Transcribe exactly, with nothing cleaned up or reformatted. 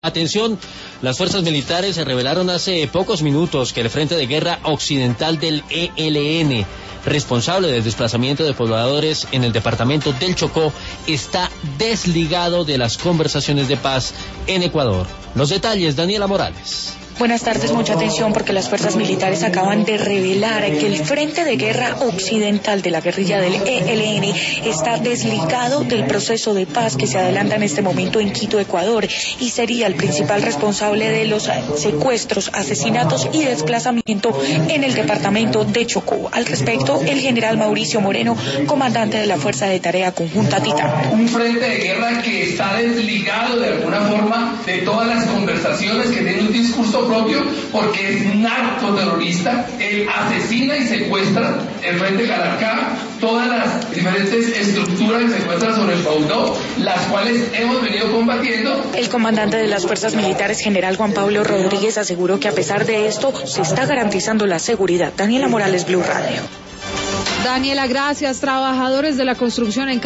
Atención, las fuerzas militares se revelaron hace pocos minutos que el Frente de Guerra Occidental del E L N, responsable del desplazamiento de pobladores en el departamento del Chocó, está desligado de las conversaciones de paz en Ecuador. Los detalles, Daniela Morales. Buenas tardes, mucha atención porque las fuerzas militares acaban de revelar que el Frente de Guerra Occidental de la guerrilla del E L N está desligado del proceso de paz que se adelanta en este momento en Quito, Ecuador, y sería el principal responsable de los secuestros, asesinatos y desplazamiento en el departamento de Chocó. Al respecto, el general Mauricio Moreno, comandante de la Fuerza de Tarea Conjunta Titán. Un frente de guerra que está desligado de alguna forma de todas las conversaciones, que tiene un discurso propio porque es narcoterrorista. Él asesina y secuestra el Frente Calarcá, todas las diferentes estructuras que se encuentran sobre el Pautó, las cuales hemos venido combatiendo. El comandante de las fuerzas militares, general Juan Pablo Rodríguez, aseguró que a pesar de esto se está garantizando la seguridad. Daniela Morales, Blue Radio. Daniela, gracias. Trabajadores de la construcción en